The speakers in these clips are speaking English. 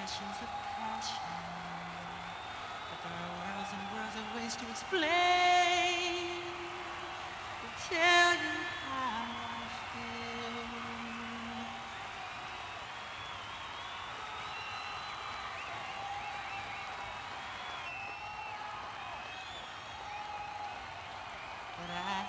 expressions of passion. But there are worlds and worlds of ways to explain, to tell you how I feel. But I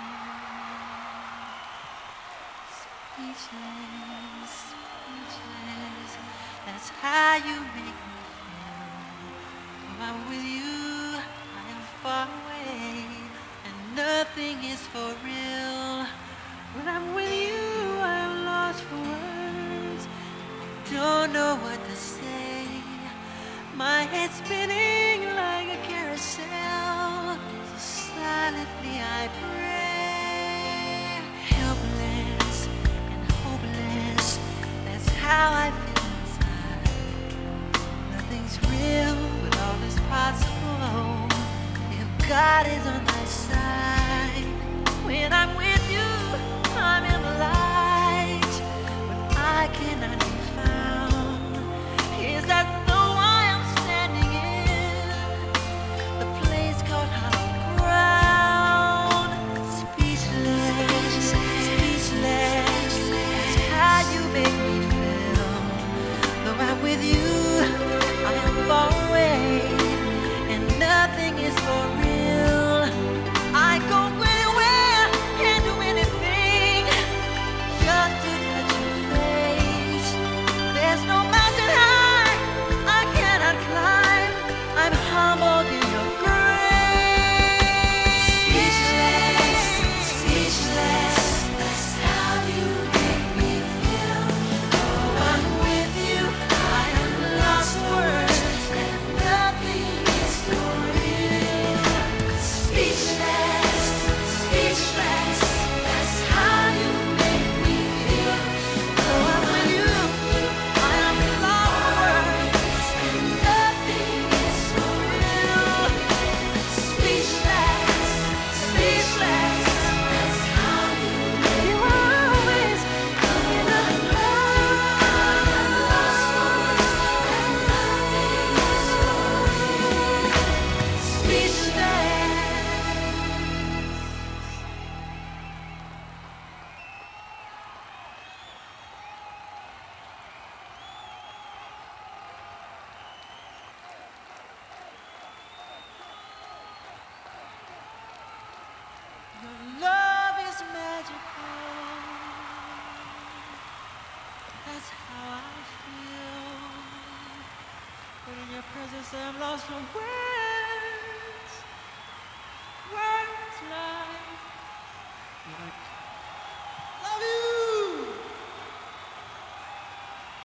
am speechless, speechless. That's how you make me feel. When I'm with you, I am far away, and nothing is for real. When I'm with you, I am lost for words. Don't know what to say. My head's spinning like a carousel. So silently I pray. Helpless and hopeless. That's how I feel inside. Nothing's real, but all is possible if God is on my side. When I'm with you, I'm in the light. When I cannot be found, is that the why I'm standing in the place called hollow ground? Speechless, speechless. That's how you make me feel. Though I'm with you, I am far away, and nothing is for real. I go anywhere, can't do anything, just to touch your face. There's no mountain high I cannot climb. I'm humbled in your grace. Speechless, speechless. That's how you make me feel. Oh, I'm with you. I am lost for words, and nothing is for real. Speechless, speechless. That's how you make me feel. Oh, I'm with you. I am lost for words, and nothing is for real. Speechless, speechless. That's how you make me feel. You always in the I'm lost for words, and nothing is for real. Speechless. Your love is magical. That's how I feel. But in your presence, I'm lost for words.